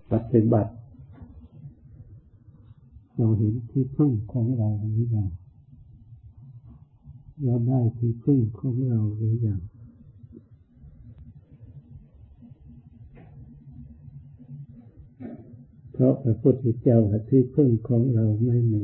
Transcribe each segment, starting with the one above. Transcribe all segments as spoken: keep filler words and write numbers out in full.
ปฏิบัติเราเห็นที่พึ่งของเราหรือยังเราได้ที่พึ่งของเราหรือยังเพราะพระพุทธเจ้าที่พึ่งของเราไม่มี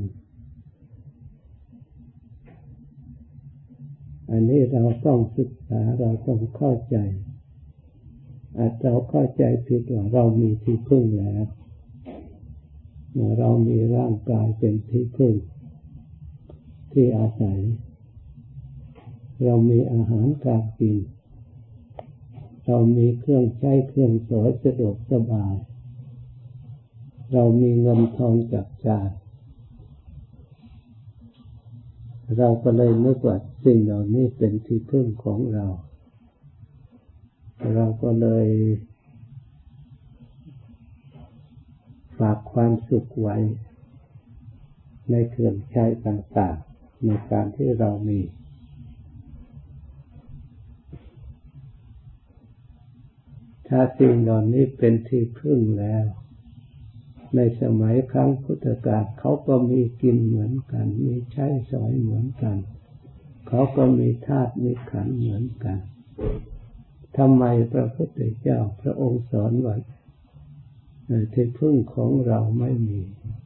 อันนี้เราต้องศึกษาเราต้องเข้าใจอาจเราเข้าใจผิดว่าเรามีที่พึ่งแล้วเมื่อเรามีร่างกายเป็นที่พึ่งที่อาศัยเรามีอาหารการกินเรามีเครื่องใช้เครื่องสอยสะดวกสบายเรามีเงินทองจับจ่ายเราก็เลยนึกว่าสิ่งเหล่านี้เป็นที่พึ่งของเราเราก็เลยฝากความสุขไว้ในเครื่องใช้ต่างๆในการที่เรามีถ้าสิ่งเหล่านี้เป็นที่พึ่งแล้วในสมัยครั้งพุทธกาลเขาก็มีกินเหมือนกันมีใช้สอยเหมือนกันเขาก็มีธาตุมีขันธ์เหมือนกันทำไมพระพุทธเจ้าพระองค์สอนว่าที่พึ่งของเราไม่มี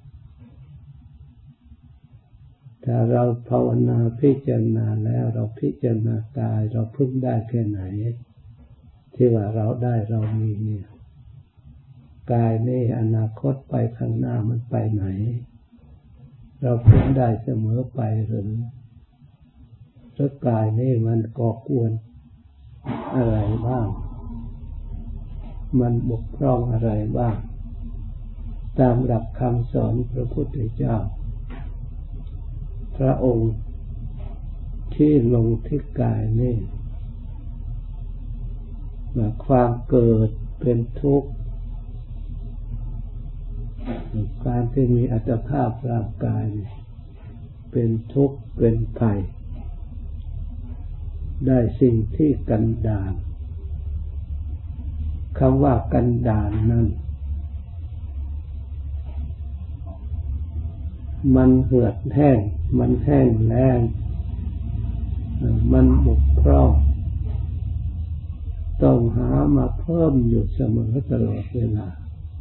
ถ้าเราภาวนาพิจารณาแล้วเราพิจารณากายเราพึ่งได้แค่ไหนที่ว่าเราได้เรามีเนี่ยกายนี่อนาคตไปข้างหน้ามันไปไหนเราพึ่งได้เสมอไปหรือหรือกายนี่มันก่อกวนอะไรบ้างมันบกพร่องอะไรบ้างตามหลักคำสอนพระพุทธเจ้าพระองค์ที่ลงที่กายนี่ว่าความเกิดเป็นทุกข์การที่มีอัตภาพร่างกายเป็นทุกข์เป็นภัยได้สิ่งที่กันดารคำว่ากันดารนั้นมันเหือดแห้งมันแห้งแล้งมันบกพร่องต้องหามาเพิ่มอยู่เสมอตลอดเวลา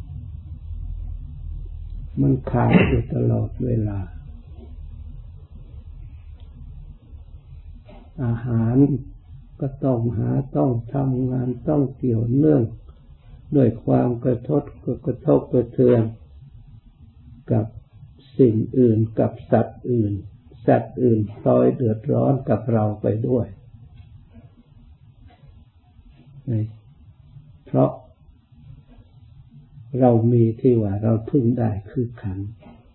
มันขาดอยู่ตลอดเวลาอาหารก็ต้องหาต้องทำงานต้องเกี่ยวเนื่องด้วยความกระทบกระทบกระเทือนกับสิ่งอื่นกับสัตว์อื่นสัตว์อื่นพลอยเดือดร้อนกับเราไปด้วยเพราะเรามีที่ว่าเราพึ่งได้คือขันธ์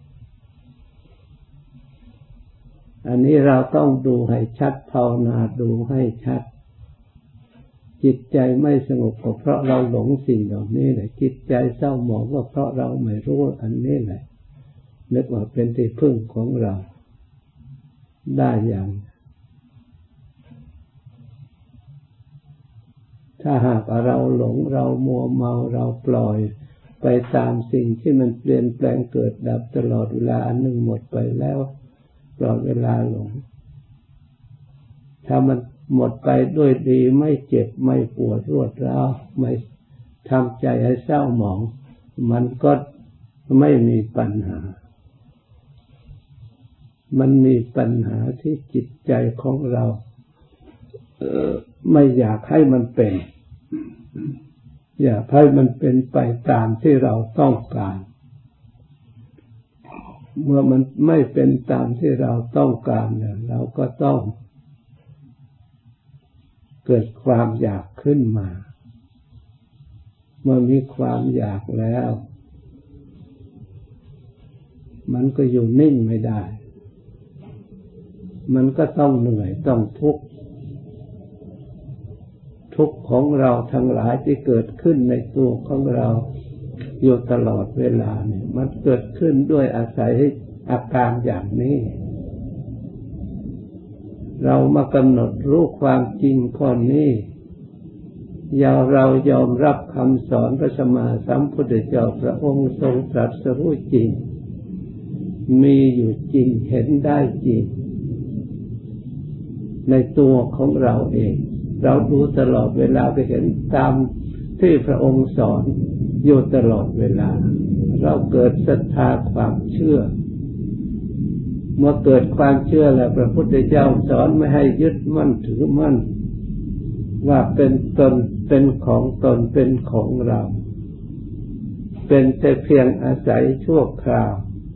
อันนี้เราต้องดูให้ชัดภาวนาดูให้ชัดจิตใจไม่สงบก็เพราะเราหลงสิ่งเหล่านี้แหละจิตใจเศร้าหมองก็เพราะเราไม่รู้อันนี้แหละนึกว่าเป็นที่พึ่งของเราได้อย่างถ้าหากเราหลงเรามัวเมาเราปล่อยไปตามสิ่งที่มันเปลี่ยนแปลงเกิดดับตลอดเวลาอันหนึ่งหมดไปแล้วตลอดเวลาหลงถ้ามันหมดไปด้วยดีไม่เจ็บไม่ปวดรวดร้าวไม่ทำใจให้เศร้าหมองมันก็ไม่มีปัญหามันมีปัญหาที่จิตใจของเราเอ่อไม่อยากให้มันเป็นอยากให้มันเป็นไปตามที่เราต้องการเมื่อมันไม่เป็นตามที่เราต้องการเนี่ยเราก็ต้องเกิดความอยากขึ้นมาเมื่อมีความอยากแล้วมันก็อยู่นิ่งไม่ได้มันก็ต้องเหนื่อยต้องทุกข์ทุกข์ของเราทั้งหลายที่เกิดขึ้นในตัวของเราอยู่ตลอดเวลาเนี่ยมันเกิดขึ้นด้วยอาศัยอาการอย่างนี้เรามากำหนดรู้ความจริงข้อนี้ยาเรายอมรับคำสอนพระสัมมาสัมพุทธเจ้าพระองค์ทรงตรัสรู้จริงมีอยู่จริงเห็นได้จริงในตัวของเราเองเราดูตลอดเวลาก็เห็นตามที่พระองค์สอนอยู่ตลอดเวลาเราเกิดศรัทธาความเชื่อเมื่อเกิดความเชื่อแล้วพระพุทธเจ้าสอนไม่ให้ยึดมั่นถือมั่นว่าเป็นตนเป็นของตนเป็นของเราเป็นแต่เพียงอาศัยชั่วคราว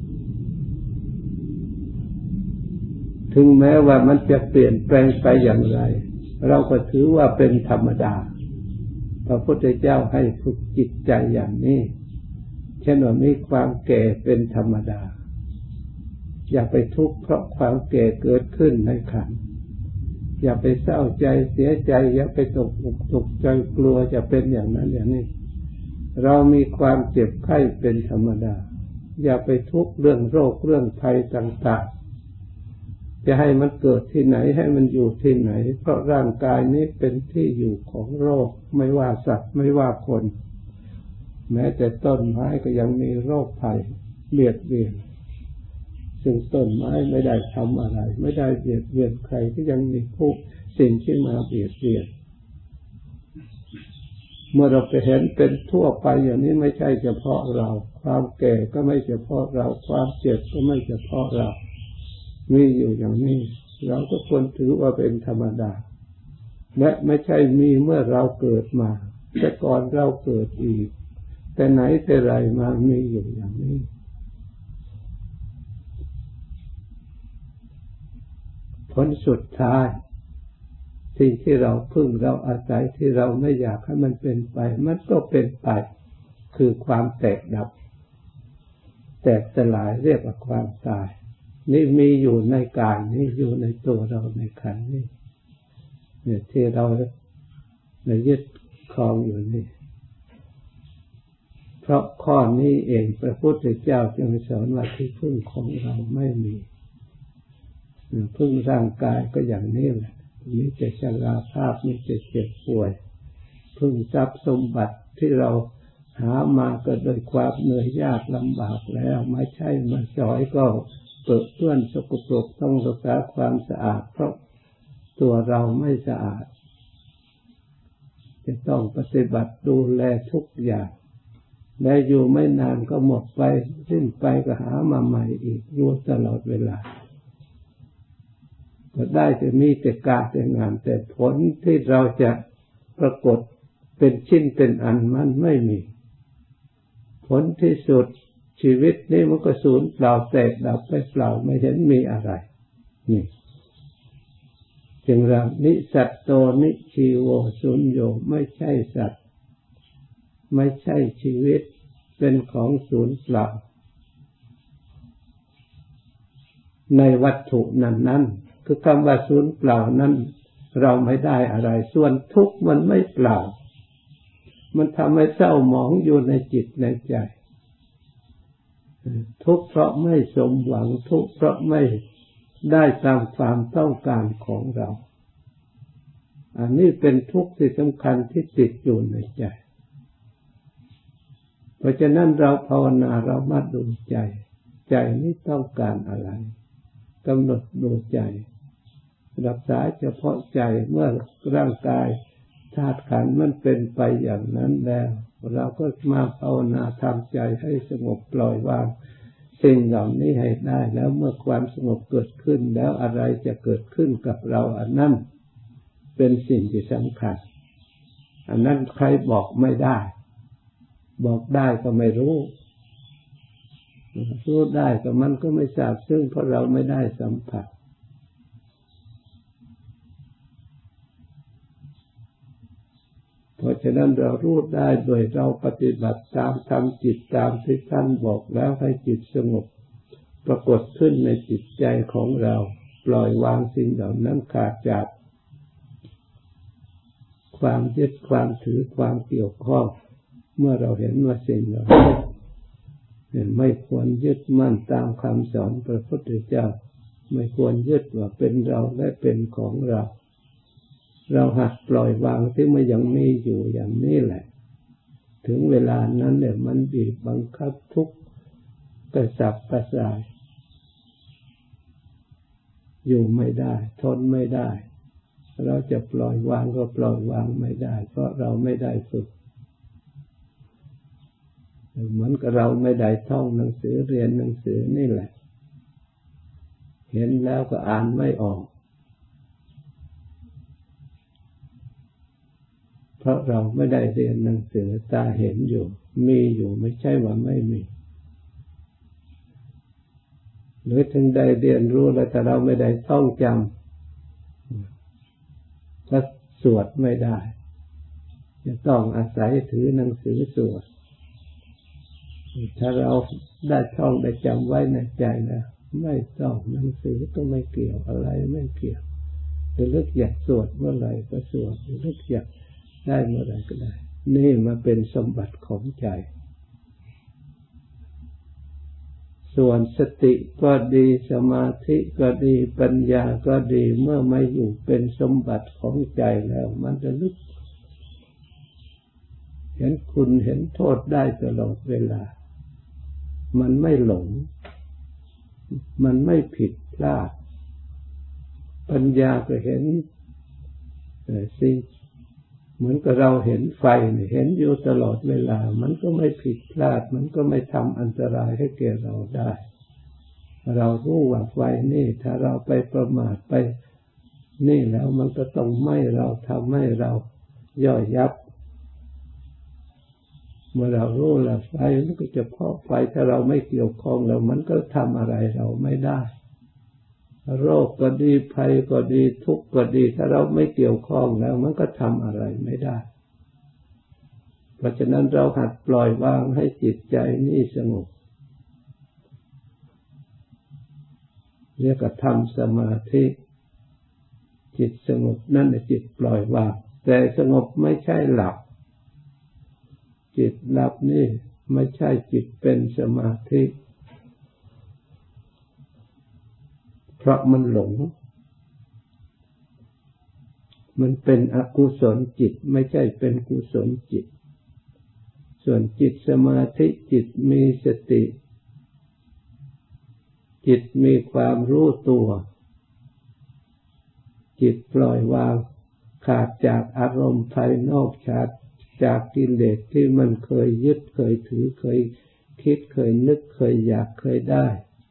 ถึงแม้ว่ามันจะเปลี่ยนแปลงไปอย่างไรเราก็ถือว่าเป็นธรรมดาพระพุทธเจ้าให้ฝึกจิตใจอย่างนี้เช่นว่ามีความแก่เป็นธรรมดาอย่าไปทุกข์เพราะความแก่เกิดขึ้นในขันธ์อย่าไปเศร้าใจเสียใจอย่าไปตกอกตกใจกลัวจะเป็นอย่างนั้นอย่างนี้เรามีความเจ็บไข้เป็นธรรมดาอย่าไปทุกข์เรื่องโรคเรื่องภัยต่างๆจะให้มันเกิดที่ไหนให้มันอยู่ที่ไหนเพราะร่างกายนี้เป็นที่อยู่ของโรคไม่ว่าสัตว์ไม่ว่าคนแม้แต่ต้นไม้ก็ยังมีโรคภัยเบียดเบียนซึ่งต้นไม้ไม่ได้ทำอะไรไม่ได้เบียดเบียนใครก็ยังมีผู้สิ่งที่มาเบียดเบียนเมื่อเราไปเห็นเป็นทั่วไปอย่างนี้ไม่ใช่เฉพาะเราความแก่ก็ไม่เฉพาะเราความเจ็บก็ไม่เฉพาะเรามีอยู่อย่างนี้เราก็ควรถือว่าเป็นธรรมดาและไม่ใช่มีเมื่อเราเกิดมาแต่ก่อนเราเกิดอีกแต่ไหนแต่ไรมามีอยู่อย่างนี้ผลสุดท้ายสิ่งที่เราพึ่งเราอาศัยที่เราไม่อยากให้มันเป็นไปมันก็เป็นไปคือความแตกดับแตกสลายเรียกว่าความตายนี่มีอยู่ในกายนี่อยู่ในตัวเราในขันธ์นี่เนี่ยที่เราได้ยึดครองอยู่นี่เพราะข้อนี้เองพระพุทธเจ้าจึงสอนว่าที่พึ่งของเราไม่มีพึ่งร่างกายก็อย่างนี้แหละมีแต่ชราภาพมีแต่เจ็บป่วยพึ่งทรัพย์สมบัติที่เราหามาก็โดยความเหนื่อยยากลำบากแล้วไม่ใช่มาสอยก็เปื้อนเปื้อนสกปรกต้องรักษาความสะอาดเพราะตัวเราไม่สะอาดจะต้องปฏิบัติดูแลทุกอย่างและอยู่ไม่นานก็หมดไปสิ้นไปก็หามาใหม่อีกอยู่ตลอดเวลาก็ได้จะมีแต่การแต่งานแต่ผลที่เราจะปรากฏเป็นชิ้นเป็นอันมันไม่มีผลที่สุดชีวิตนี้มันก็สูญเปล่าแตกดับไปเปล่าไม่เห็นมีอะไรนี่จึงเรานิสัตโตนิชีโวสุญโญไม่ใช่สัตว์ไม่ใช่ชีวิตเป็นของสูญเปล่าในวัตถุนั้นนั้นคือคำว่าสูญเปล่านั้นเราไม่ได้อะไรส่วนทุกข์มันไม่เปล่ามันทำให้เศร้าหมองอยู่ในจิตในใจทุกข์เพราะไม่สมหวังทุกข์เพราะไม่ได้ตามความต้องการของเราอันนี้เป็นทุกข์ที่สำคัญที่ติดอยู่ในใจเพราะฉะนั้นเราภาวนาเรามาดูใจใจนี้ต้องการอะไรกำหนดดูใจรักษาเฉพาะใจเมื่อร่างกายธาตุขันธ์มันเป็นไปอย่างนั้นแล้วเราก็มาภาวนาทำใจให้สงบปล่อยวางสิ่งเหล่านี้ให้ได้แล้วเมื่อความสงบเกิดขึ้นแล้วอะไรจะเกิดขึ้นกับเราอันนั้นเป็นสิ่งที่สำคัญอันนั้นใครบอกไม่ได้บอกได้ก็ไม่รู้รู้ได้ก็มันก็ไม่ทราบซึ่งเพราะเราไม่ได้สัมผัสเพราะฉะนั้นเรารู้ได้โดยเราปฏิบัติตามทำจิตตามที่ท่านบอกแล้วให้จิตสงบปรากฏขึ้นในจิตใจของเราปล่อยวางสิ่งเหล่านั้นขาดจากความยึดความถือความเกี่ยวข้องเมื่อเราเห็นว่าสิ่งเหล่านี้ไม่ควรยึดมั่นตามคำสอนพระพุทธเจ้าไม่ควรยึดว่าเป็นเราและเป็นของเราเราหัดปล่อยวางที่มันยังมีอยู่อย่างนี้แหละถึงเวลานั้นเนี่ยมันบีบบังคับทุกข์กระสับกระส่ายอยู่ไม่ได้ทนไม่ได้เราจะปล่อยวางก็ปล่อยวางไม่ได้เพราะเราไม่ได้ฝึกเหมือนกับเราไม่ได้ท่องหนังสือเรียนหนังสือนี่แหละเห็นแล้วก็อ่านไม่ออกเพราะเราไม่ได้เรียนหนังสือตาเห็นอยู่มีอยู่ไม่ใช่ว่าไม่มีหรือถึงได้เรียนรู้แล้วแต่เราไม่ได้ท่องจำก็สวดไม่ได้จะต้องอาศัยถือหนังสือสวดถ้าเราได้ท่องได้จำไว้ในใจแล้วไม่ต้องหนังสือก็ไม่เกี่ยวอะไรไม่เกี่ยวหรือลึกอยากสวดเมื่อไหร่ก็สวดหรือลึกอยากได้เมื่อไหร่ก็ได้นี่มาเป็นสมบัติของใจส่วนสติก็ดีสมาธิก็ดีปัญญาก็ดีเมื่อไม่อยู่เป็นสมบัติของใจแล้วมันจะลึกเห็นคุณเห็นโทษได้ตลอดเวลามันไม่หลงมันไม่ผิดพลาดปัญญาก็เห็นสิ่งเหมือนกับเราเห็นไฟเห็นอยู่ตลอดเวลามันก็ไม่ผิดพลาดมันก็ไม่ทำอันตรายให้แก่เราได้เรารู้ว่าไฟนี่ถ้าเราไปประมาทไปนี่แล้วมันก็ต้องไหม้เราทำให้เราย่อยยับเมื่อเรารู้แล้วไฟมันก็จะเพาะไฟถ้าเราไม่เกี่ยวข้องแล้วมันก็ทำอะไรเราไม่ได้โรคก็ดีภัยก็ดีทุกข์ก็ดีถ้าเราไม่เกี่ยวข้องแล้วมันก็ทำอะไรไม่ได้เพราะฉะนั้นเราหัดปล่อยวางให้จิตใจนี่สงบเรียกว่าทำสมาธิจิตสงบนั่นแหละจิตปล่อยวางแต่สงบไม่ใช่หลับจิตหลับนี่ไม่ใช่จิตเป็นสมาธิเพราะมันหลงมันเป็นอกุศลจิตไม่ใช่เป็นกุศลจิตส่วนจิตสมาธิจิตมีสติจิตมีความรู้ตัวจิตปล่อยวางขาดจากอารมณ์ภายนอกขาดจากกิเลสที่มันเคยยึดเคยถือเคยคิดเคยนึกเคยอยากเคยได้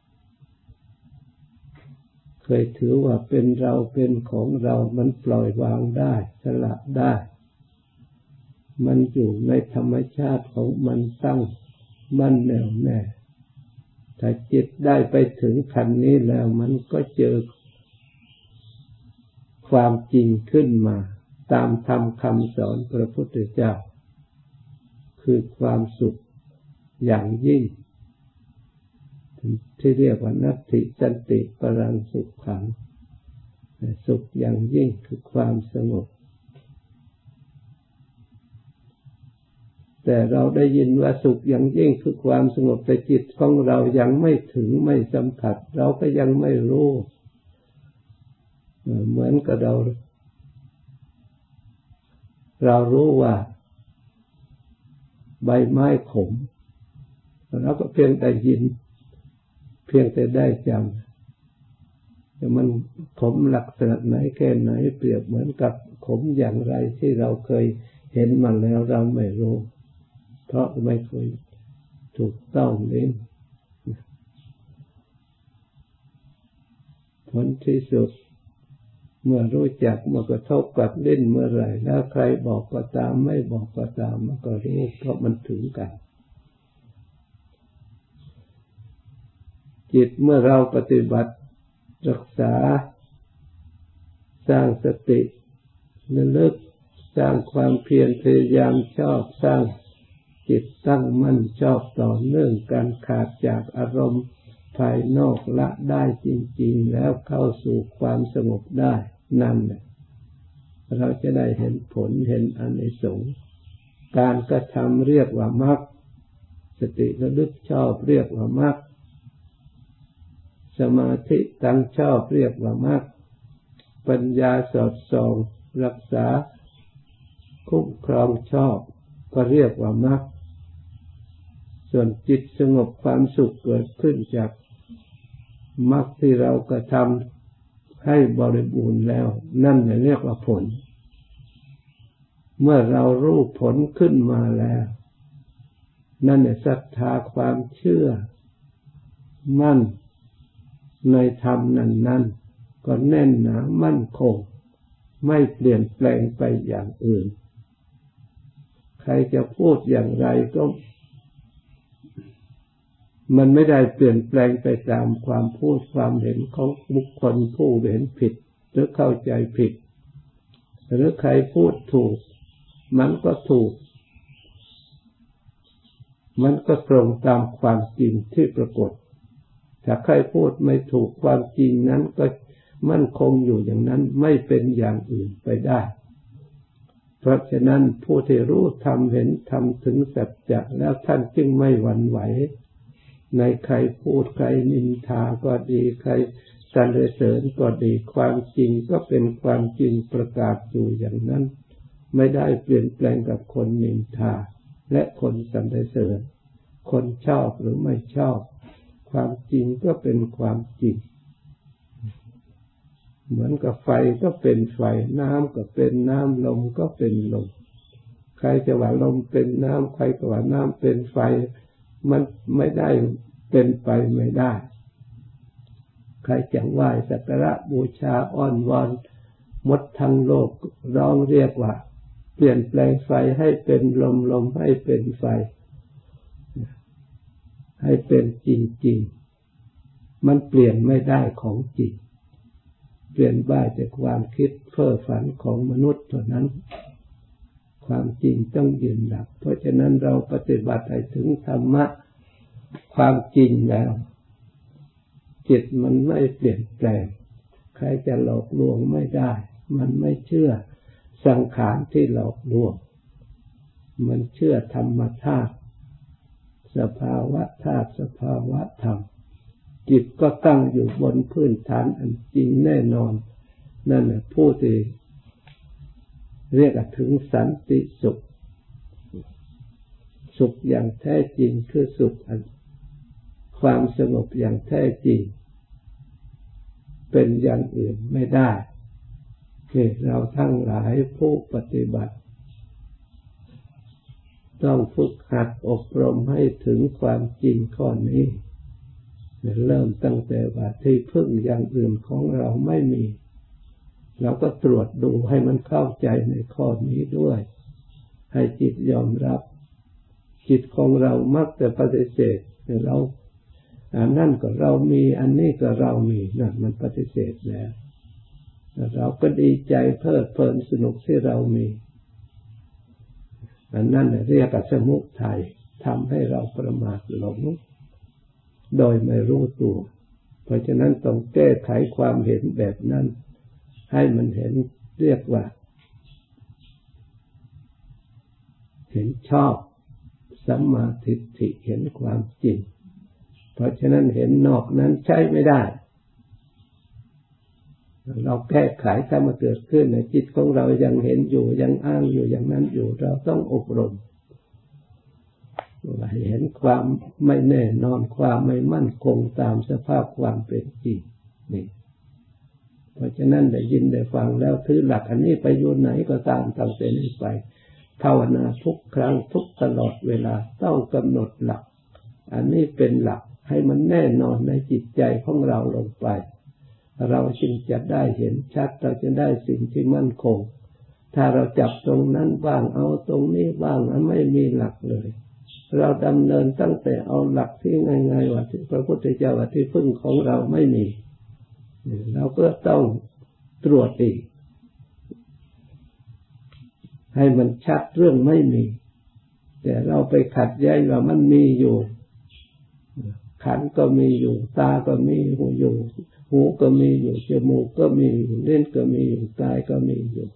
เคยถือว่าเป็นเราเป็นของเรามันปล่อยวางได้สละได้มันอยู่ในธรรมชาติของมันตั้งมั่นแน่วแน่ถ้าจิตได้ไปถึงขั้นนี้แล้วมันก็เจอความจริงขึ้นมาตามธรรมคำสอนพระพุทธเจ้าคือความสุขอย่างยิ่งที่เรียกว่านัตถิสันติปรังสุขขังสุขอย่างยิ่งคือความสงบแต่เราได้ยินว่าสุขอย่างยิ่งคือความสงบแต่จิตของเรายังไม่ถึงไม่สัมผัสเราก็ยังไม่รู้เหมือนกับเราเรารู้ว่าใบไม้ขมเราก็เพียงแต่ยินเพียงแต่ได้จำแต่มันขมลักษณะไหนแค่ไหนเปรียบเหมือนกับขมอย่างไรที่เราเคยเห็นมาแล้วเราไม่รู้เพราะไม่เคยถูกต้องลิ้นผลที่สุดเมื่อรู้จักเมื่อกระทบกับลิ้นเมื่อไหร่แล้วใครบอกก็ตามไม่บอกก็ตามมันก็รู้เพราะมันถึงกันจิตเมื่อเราปฏิบัติรักษาสร้างสติระลึกสร้างความเพียรพยายามชอบสร้างจิตตั้งมั่นชอบต่อเนื่องการขาดจากอารมณ์ภายนอกละได้จริงๆแล้วเข้าสู่ความสงบได้นั่นแหละเราจะได้เห็นผลเห็นอานิสงส์การกระทำเรียกว่ามรรคสติระลึกชอบเรียกว่ามรรคสมาธิตั้งชอบเรียกว่ามรรคปัญญาสอดส่องรักษาคุ้มครองชอบก็เรียกว่ามรรคส่วนจิตสงบความสุขเกิดขึ้นจากมรรคที่เรากระทำให้บริบูรณ์แล้วนั่นเรียกว่าผลเมื่อเรารู้ผลขึ้นมาแล้วนั่นแหละศรัทธาความเชื่อมั่นในธรรมนั้นๆก็แน่นหนามั่นคงไม่เปลี่ยนแปลงไปอย่างอื่นใครจะพูดอย่างไรก็มันไม่ได้เปลี่ยนแปลงไปตามความพูดความเห็นของบุคคลผู้เห็นผิดหรือเข้าใจผิดหรือใครพูดถูกมันก็ถูกมันก็ตรงตามความจริงที่ปรากฏถ้าใครพูดไม่ถูกความจริงนั้นก็มั่นคงอยู่อย่างนั้นไม่เป็นอย่างอื่นไปได้เพราะฉะนั้นผู้ที่รู้ธรรมเห็นธรรมถึงสัจจะแล้วท่านจึงไม่หวั่นไหวในใครพูดใครนินทาก็ดีใครสรรเสริญก็ดีความจริงก็เป็นความจริงประกาศอยู่อย่างนั้นไม่ได้เปลี่ยนแปลงกับคนนินทาและคนสรรเสริญคนชอบหรือไม่ชอบความจริงก็เป็นความจริงเหมือนกับไฟก็เป็นไฟน้ำก็เป็นน้ำลมก็เป็นลมใครจะว่าลมเป็นน้ำใครก็ว่าน้ำเป็นไฟมันไม่ได้เป็นไปไม่ได้ใครจะไหว้สักการะบูชาอ้อนวอนหมดทั้งโลกร้องเรียกว่าเปลี่ยนแปลงไฟให้เป็นลมลมให้เป็นไฟให้เป็นจริงๆมันเปลี่ยนไม่ได้ของจริงเปลี่ยนได้แต่ความคิดเพ้อฝันของมนุษย์เท่านั้นความจริงต้องยืนหลักเพราะฉะนั้นเราปฏิบัติให้ถึงธรรมะความจริงแล้วจิตมันไม่เปลี่ยนแปลงใครจะหลอกลวงไม่ได้มันไม่เชื่อสังขารที่หลอกลวงมันเชื่อธรรมธาตุสภาวะธาตุสภาวะธรรมจิตก็ตั้งอยู่บนพื้นฐานอันจริงแน่นอนนั่นแหละผู้ที่เรียกถึงสันติสุขสุขอย่างแท้จริงคือสุขอันความสงบอย่างแท้จริงเป็นอย่างอื่นไม่ได้ที่เราทั้งหลายผู้ปฏิบัติต้องฝึกหัดอบรมให้ถึงความจริงข้อนี้เริ่มตั้งแต่ว่าที่พึ่งอย่างอื่นของเราไม่มีเราก็ตรวจดูให้มันเข้าใจในข้อนี้ด้วยให้จิตยอมรับจิตของเรามักแต่ปฏิเสธเราอันนั่นก็เรามีอันนี้ก็เรามีนั่นมันปฏิเสธแล้วเราก็ดีใจเพลิดเพลินสนุกที่เรามีอันนั้นเรียกว่าสมุทัยทำให้เราประมาทหลงโดยไม่รู้ตัวเพราะฉะนั้นต้องแก้ไขความเห็นแบบนั้นให้มันเห็นเรียกว่าเห็นชอบสัมมาทิฏฐิเห็นความจริงเพราะฉะนั้นเห็นนอกนั้นใช้ไม่ได้เราแก้ไขถ้ามาเกิดขึ้นในจิตของเรายังเห็นอยู่ยังอ้างอยู่อย่างนั้นอยู่เราต้องอบรมให้เห็นความไม่แน่นอนความไม่มั่นคงตามสภาพความเป็นจริงนี่เพราะฉะนั้นได้ยินได้ฟังแล้วถือหลักอันนี้ไปอยู่ไหนก็ตามตั้งแต่นี้ไปภาวนาทุกครั้งทุกตลอดเวลาต้องกำหนดหลักอันนี้เป็นหลักให้มันแน่นอนในจิตใจของเราลงไปเราจึงจะได้เห็นชัดเราจะได้สิ่งที่มั่นคงถ้าเราจับตรงนั้นบ้างเอาตรงนี้บ้างไม่มีหลักเลยเราดำเนินตั้งแต่เอาหลักที่ง่ายๆว่าพระพุทธเจ้าว่าที่พึ่งของเราไม่มีเราก็ต้องตรวจอีกให้มันชัดเรื่องไม่มีแต่เราไปขัดแย้งว่ามันมีอยู่ขันธ์ก็มีอยู่ตาก็มีอยู่หูก็มีอยู่จมูกก็มีอยู่ลิ้นก็มีอยู่กายก็มีอยู่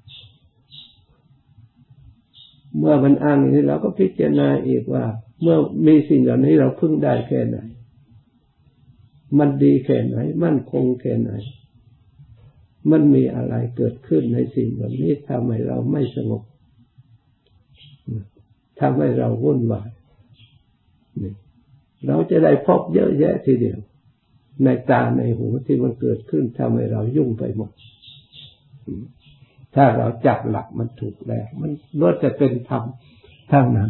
เมื่อมันอ้างอย่างนี้เราก็พิจารณาอีกว่าเมื่อมีสิ่งเหล่านี้เราพึ่งได้แค่ไหนมันดีแค่ไหนมั่นคงแค่ไหนมันมีอะไรเกิดขึ้นในสิ่งเหล่านี้ทำให้เราไม่สงบทำให้เราวุ่นวายเราจะได้พบเยอะแยะทีเดียวในตาในหูที่มันเกิดขึ้นทำให้เรายุ่งไปหมดถ้าเราจับหลักมันถูกแล้วมันล้วนแต่เป็นธรรมทั้งนั้น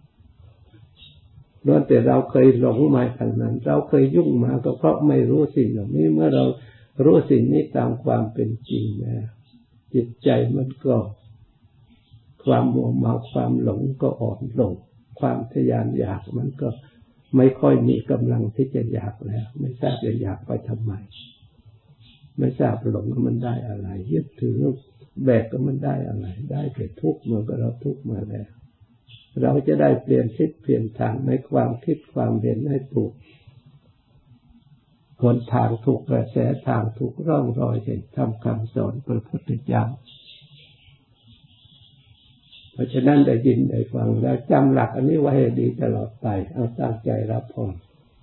ล้วนแต่เราเคยหลงมาทางนั้นเราเคยยุ่งมาก็เพราะไม่รู้สิ่งเหล่านี้เมื่อเรารู้สิ่งนี้ตามความเป็นจริงแล้วจิตใจมันก็ความมัวเมาความหลงก็อ่อนลงความทยานอยากมันก็ไม่ค่อยมีกำลังที่จะอยากแล้วไม่ทราบจะอยากไปทำไมไม่ทราบหลงมันได้อะไรยึดถือแบกก็มันได้อะไรได้แต่ทุกข์เมื่อเราทุกข์มาแล้วเราจะได้เปลี่ยนทิศเปลี่ยนทางในความคิดความเห็นให้ถูกหนทางถูกกระแสทางถูกร่องรอยแห่งธรรมคำสอนพระพุทธเจ้าเพราะฉะนั้นได้ยินได้ฟังแล้วจำหลักอันนี้ไว้ให้ดีตลอดไปเอาตั้งใจรับพร